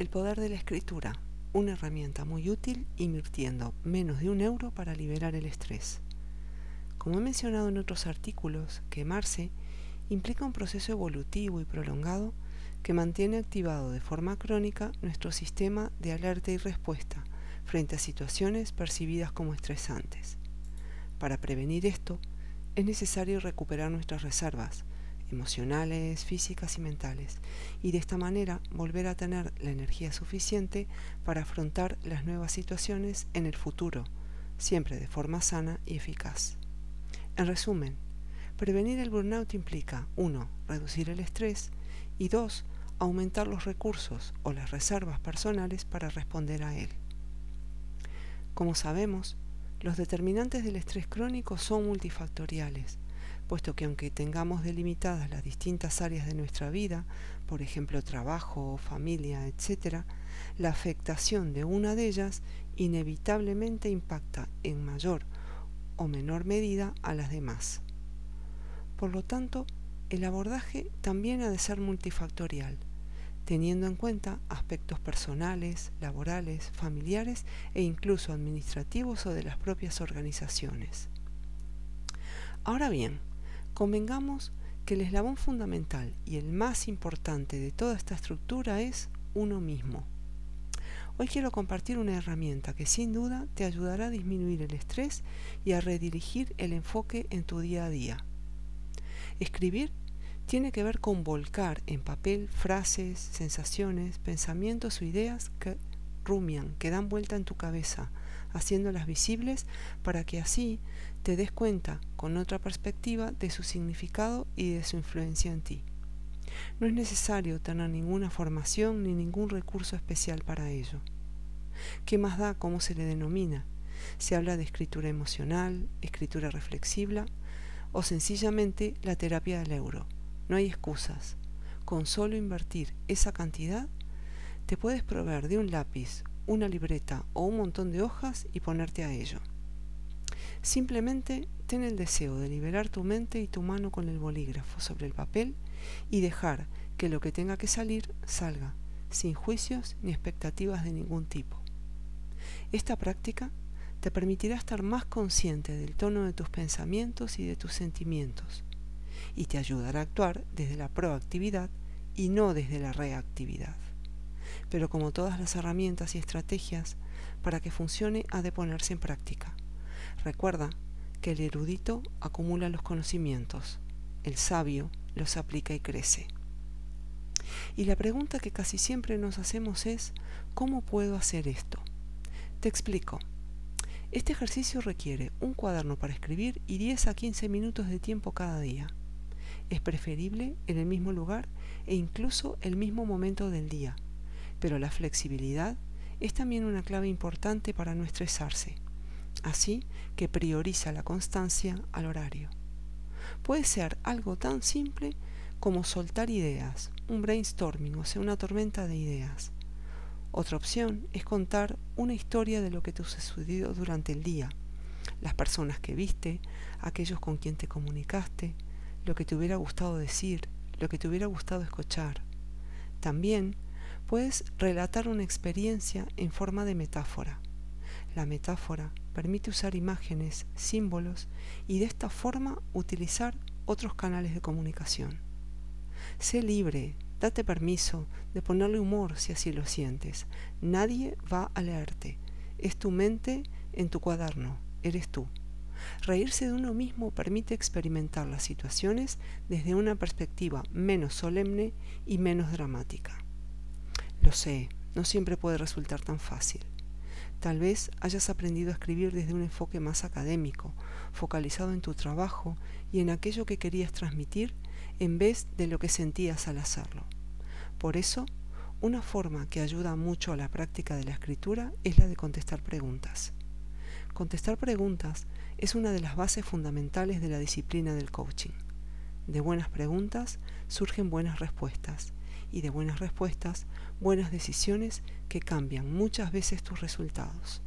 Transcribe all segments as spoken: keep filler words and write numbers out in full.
El poder de la escritura, una herramienta muy útil invirtiendo menos de un euro para liberar el estrés. Como he mencionado en otros artículos, quemarse implica un proceso evolutivo y prolongado que mantiene activado de forma crónica nuestro sistema de alerta y respuesta frente a situaciones percibidas como estresantes. Para prevenir esto, es necesario recuperar nuestras reservas emocionales, físicas y mentales, y de esta manera volver a tener la energía suficiente para afrontar las nuevas situaciones en el futuro, siempre de forma sana y eficaz. En resumen, prevenir el burnout implica uno reducir el estrés y dos aumentar los recursos o las reservas personales para responder a él. Como sabemos, los determinantes del estrés crónico son multifactoriales, puesto que aunque tengamos delimitadas las distintas áreas de nuestra vida, por ejemplo trabajo, familia, etcétera, la afectación de una de ellas inevitablemente impacta en mayor o menor medida a las demás. Por lo tanto, el abordaje también ha de ser multifactorial, teniendo en cuenta aspectos personales, laborales, familiares e incluso administrativos o de las propias organizaciones. Ahora bien, convengamos que el eslabón fundamental y el más importante de toda esta estructura es uno mismo. Hoy quiero compartir una herramienta que sin duda te ayudará a disminuir el estrés y a redirigir el enfoque en tu día a día. Escribir tiene que ver con volcar en papel frases, sensaciones, pensamientos o ideas que rumian, que dan vuelta en tu cabeza, haciéndolas visibles para que así te des cuenta con otra perspectiva de su significado y de su influencia en ti. No es necesario tener ninguna formación ni ningún recurso especial para ello. ¿Qué más da cómo se le denomina? Se habla de escritura emocional, escritura reflexiva o sencillamente la terapia del euro. No hay excusas. Con solo invertir esa cantidad, te puedes proveer de un lápiz, una libreta o un montón de hojas y ponerte a ello. Simplemente ten el deseo de liberar tu mente y tu mano con el bolígrafo sobre el papel y dejar que lo que tenga que salir salga, sin juicios ni expectativas de ningún tipo. Esta práctica te permitirá estar más consciente del tono de tus pensamientos y de tus sentimientos, y te ayudará a actuar desde la proactividad y no desde la reactividad. Pero como todas las herramientas y estrategias, para que funcione ha de ponerse en práctica. Recuerda que el erudito acumula los conocimientos, el sabio los aplica y crece. Y la pregunta que casi siempre nos hacemos es, ¿cómo puedo hacer esto? Te explico. Este ejercicio requiere un cuaderno para escribir y diez a quince minutos de tiempo cada día. Es preferible en el mismo lugar e incluso el mismo momento del día, pero la flexibilidad es también una clave importante para no estresarse, así que prioriza la constancia al horario. Puede ser algo tan simple como soltar ideas, un brainstorming, o sea, una tormenta de ideas. Otra opción es contar una historia de lo que te sucedió durante el día, las personas que viste, aquellos con quien te comunicaste, lo que te hubiera gustado decir, lo que te hubiera gustado escuchar. También puedes relatar una experiencia en forma de metáfora. La metáfora permite usar imágenes, símbolos y de esta forma utilizar otros canales de comunicación. Sé libre, date permiso de ponerle humor si así lo sientes. Nadie va a leerte. Es tu mente en tu cuaderno, eres tú. Reírse de uno mismo permite experimentar las situaciones desde una perspectiva menos solemne y menos dramática. Lo sé, no siempre puede resultar tan fácil. Tal vez hayas aprendido a escribir desde un enfoque más académico, focalizado en tu trabajo y en aquello que querías transmitir en vez de lo que sentías al hacerlo. Por eso, una forma que ayuda mucho a la práctica de la escritura es la de contestar preguntas. Contestar preguntas es una de las bases fundamentales de la disciplina del coaching. De buenas preguntas surgen buenas respuestas, y de buenas respuestas, buenas decisiones que cambian muchas veces tus resultados.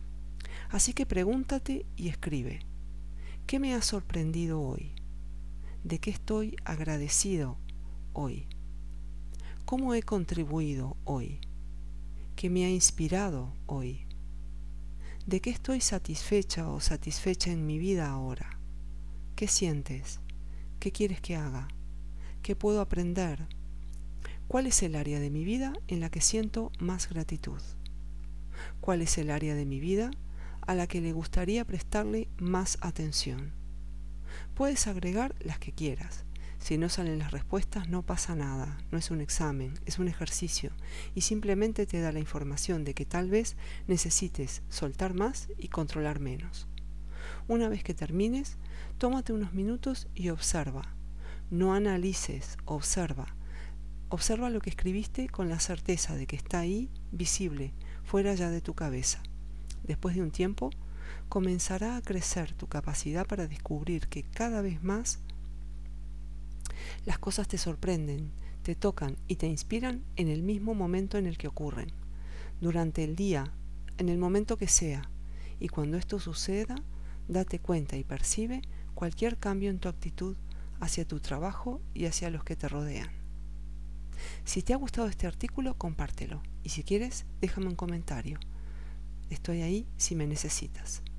Así que pregúntate y escribe: ¿qué me ha sorprendido hoy? ¿De qué estoy agradecido hoy? ¿Cómo he contribuido hoy? que me ha inspirado hoy? ¿De qué estoy satisfecha o satisfecha en mi vida ahora? ¿Qué sientes? ¿Qué quieres que haga? ¿Qué puedo aprender? ¿Cuál es el área de mi vida en la que siento más gratitud? ¿Cuál es el área de mi vida a la que le gustaría prestarle más atención? Puedes agregar las que quieras. Si no salen las respuestas, no pasa nada, no es un examen, es un ejercicio y simplemente te da la información de que tal vez necesites soltar más y controlar menos. Una vez que termines, tómate unos minutos y observa. No analices, observa. Observa lo que escribiste con la certeza de que está ahí, visible, fuera ya de tu cabeza. Después de un tiempo, comenzará a crecer tu capacidad para descubrir que cada vez más las cosas te sorprenden, te tocan y te inspiran en el mismo momento en el que ocurren, durante el día, en el momento que sea, y cuando esto suceda, date cuenta y percibe cualquier cambio en tu actitud hacia tu trabajo y hacia los que te rodean. Si te ha gustado este artículo, compártelo y si quieres, déjame un comentario. Estoy ahí si me necesitas.